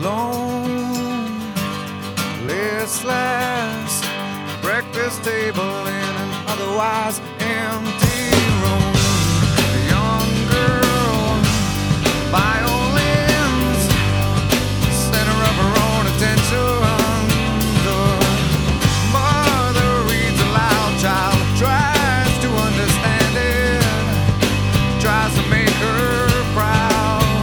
alone, listless, breakfast table in an otherwise empty